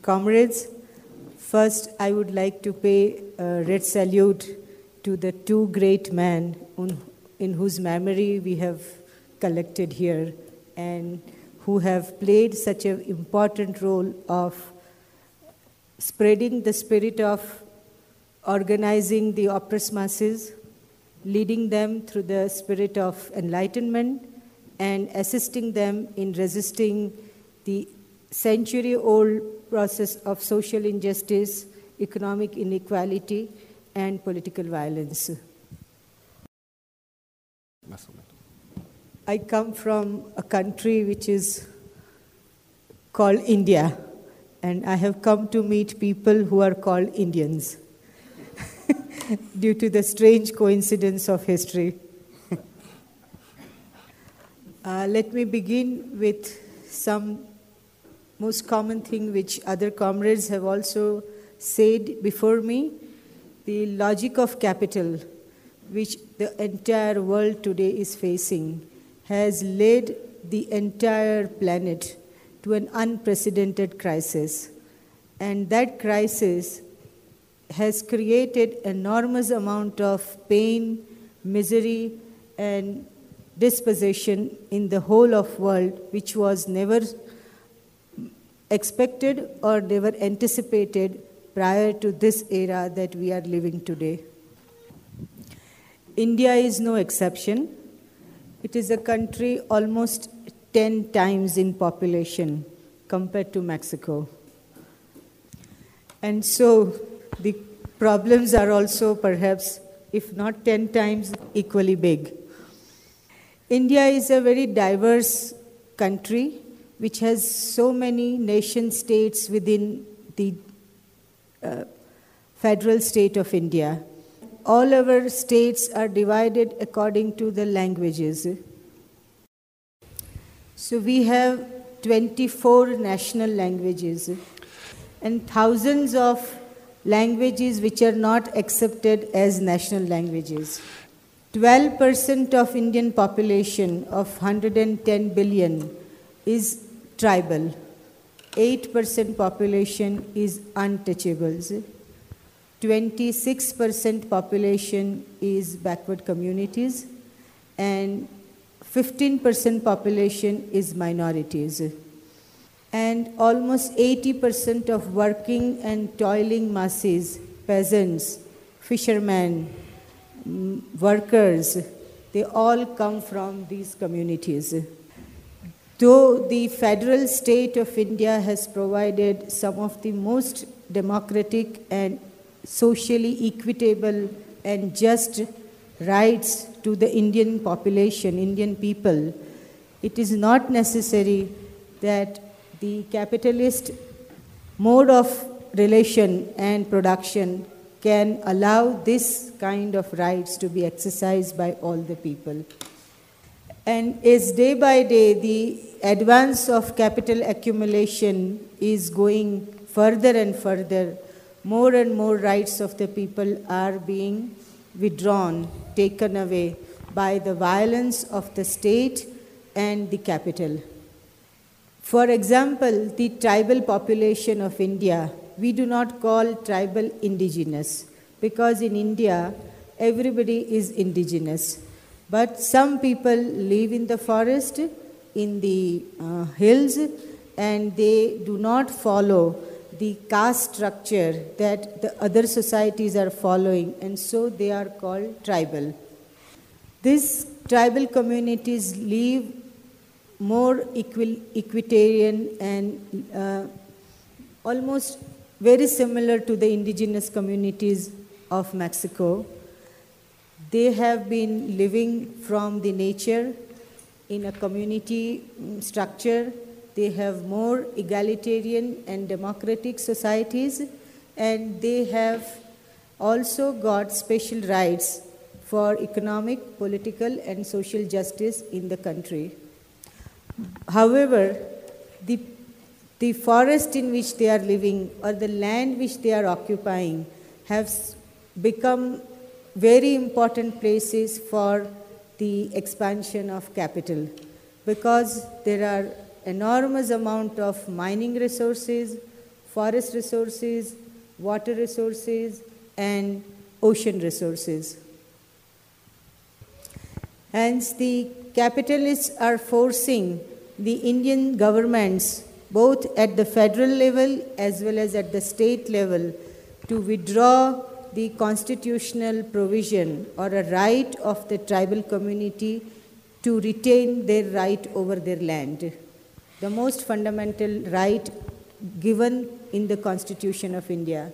Comrades, first I would like to pay a red salute to the two great men in whose memory we have collected here and who have played such an important role of spreading the spirit of organizing the oppressed masses, leading them through the spirit of enlightenment, and assisting them in resisting the century-old process of social injustice, economic inequality, and political violence. I come from a country which is called India, and I have come to meet people who are called Indians due to the strange coincidence of history. Let me begin with some most common thing which other comrades have also said before me. The logic of capital, which the entire world today is facing, has led the entire planet to an unprecedented crisis. And that crisis has created enormous amount of pain, misery, and dispossession in the whole of world, which was never expected or never anticipated prior to this era that we are living today. India is no exception. It is a country almost 10 times in population compared to Mexico. And so the problems are also perhaps, if not 10 times, equally big. India is a very diverse country which has so many nation states within the federal state of India. All our states are divided according to the languages. So we have 24 national languages and thousands of languages which are not accepted as national languages. 12% of Indian population of 110 billion is tribal. 8% population is untouchables. 26% population is backward communities, and 15% population is minorities. And almost 80% of working and toiling masses, peasants, fishermen, workers, they all come from these communities. Though the federal state of India has provided some of the most democratic and socially equitable and just rights to the Indian population, Indian people, it is not necessary that the capitalist mode of relation and production can allow this kind of rights to be exercised by all the people. And as day by day the advance of capital accumulation is going further and further, more and more rights of the people are being withdrawn, taken away by the violence of the state and the capital. For example, the tribal population of India, we do not call tribal indigenous, because in India, everybody is indigenous. But some people live in the forest, in the hills, and they do not follow the caste structure that the other societies are following, and so they are called tribal. These tribal communities live more equitarian and almost very similar to the indigenous communities of Mexico. They have been living from the nature in a community structure. They have more egalitarian and democratic societies, and they have also got special rights for economic, political, and social justice in the country. However, the forest in which they are living or the land which they are occupying have become very important places for the expansion of capital, because there are enormous amount of mining resources, forest resources, water resources, and ocean resources. Hence, the capitalists are forcing the Indian governments, both at the federal level as well as at the state level, to withdraw the constitutional provision or a right of the tribal community to retain their right over their land, the most fundamental right given in the Constitution of India.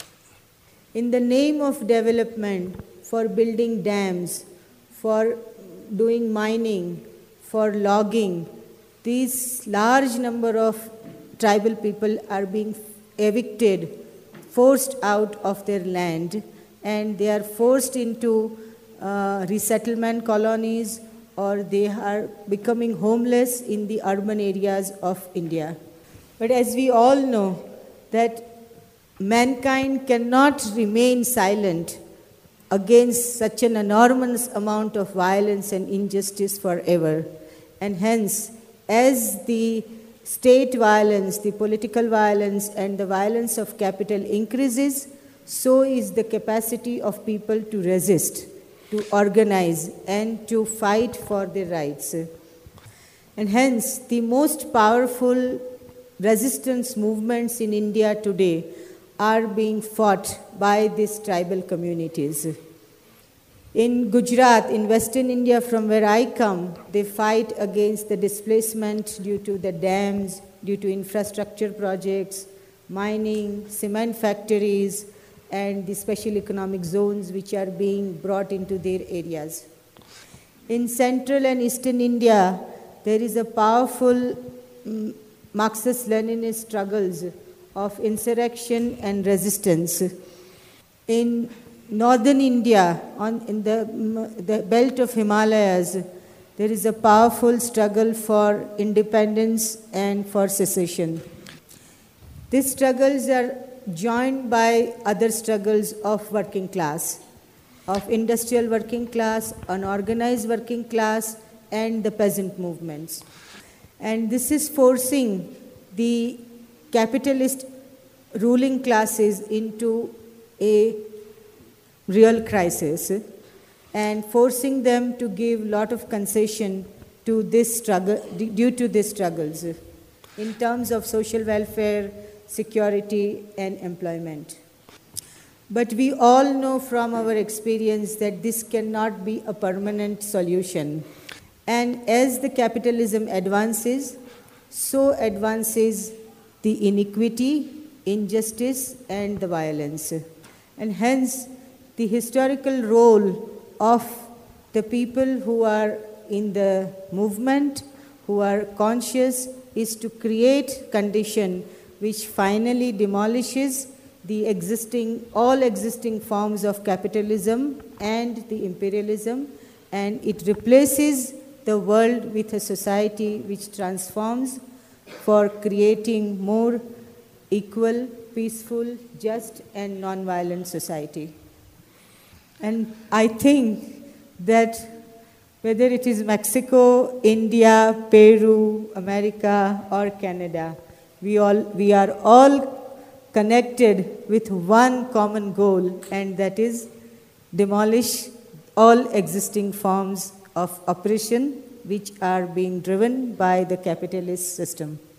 In the name of development, for building dams, for doing mining, for logging, these large number of tribal people are being evicted, forced out of their land, and they are forced into resettlement colonies, or they are becoming homeless in the urban areas of India. But as we all know, that mankind cannot remain silent against such an enormous amount of violence and injustice forever. And hence, as the state violence, the political violence, and the violence of capital increases, so is the capacity of people to resist, to organize, and to fight for their rights. And hence, the most powerful resistance movements in India today are being fought by these tribal communities. In Gujarat, in Western India, from where I come, they fight against the displacement due to the dams, due to infrastructure projects, mining, cement factories, and the special economic zones which are being brought into their areas. In Central and Eastern India, there is a powerful Marxist-Leninist struggles of insurrection and resistance. In northern India, in the belt of Himalayas, there is a powerful struggle for independence and for secession. These struggles are joined by other struggles of working class, of industrial working class, unorganized working class, and the peasant movements. And this is forcing the capitalist ruling classes into a real crisis and forcing them to give a lot of concession to this struggle, due to these struggles in terms of social welfare, security, and employment. But we all know from our experience that this cannot be a permanent solution. And as the capitalism advances, so advances the inequity, injustice, and the violence. And hence, the historical role of the people who are in the movement, who are conscious, is to create condition which finally demolishes the all existing forms of capitalism and the imperialism, and it replaces the world with a society which transforms for creating more equal, peaceful, just, and non-violent society. And I think that whether it is Mexico, India, Peru, America, or Canada, we are all connected with one common goal, and that is demolish all existing forms of oppression which are being driven by the capitalist system.